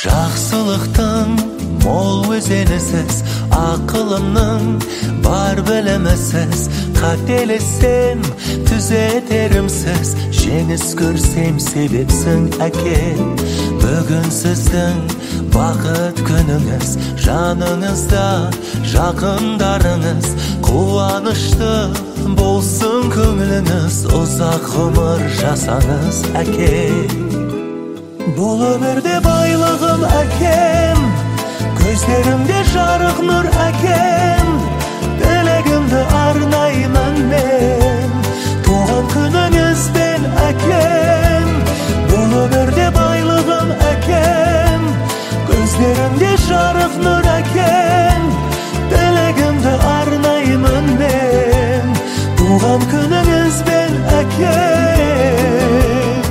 Жақсылықтың мол өзенісіз, ақылымның бар білімісіз, қателессем түзетерімсіз, жеңіс көрсем себепсің әке. Бүгін сіздің бақыт күніңіз, жаныңызда жақындарыңыз, қуанышты болсын көңіліңіз, ұзақ ғұмыр жасаңыз әке. Бұл өмірде байлығым әкем, көздерімде жарық нұр әкем, тілегімді арнаймын мен туған күніңізбен әкем. Бұл өмірде байлығым әкем, көздерімде жарық нұр әкем, тілегімді арнаймын мен туған күніңізбен әкем.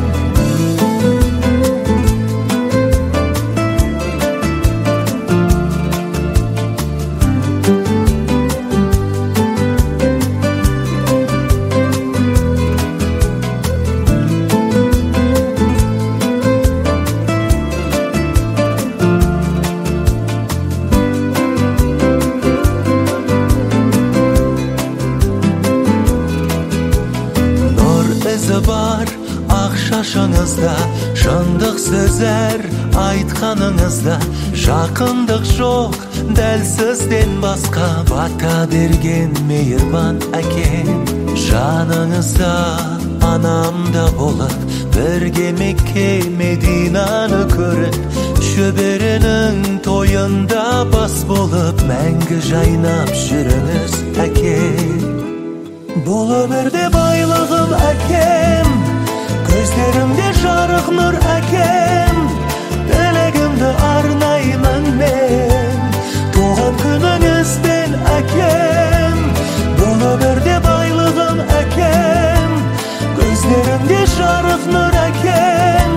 Бар ақ шашыңызда, шындық сөздер айтқаныңызда, жақындық жоқ дәл сізден басқа, бата берген мейірбан әкем. Жаныңызда анамда болып, бірге Мекке Мединаны көріп, шөберенің тойында бас болып, мәңгі жайнап жүріңіз әке. Бұл өмірде байлығым әкем, көздерімде жарық нұр әкем, тілегімді арнаймын мен туған күніңізбен әкем. Бұл өмірде байлығым әкем, көздерімде жарық нұр әкем,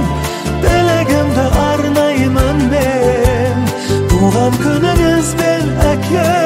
тілегімді арнаймын мен туған күніңізбен әкем.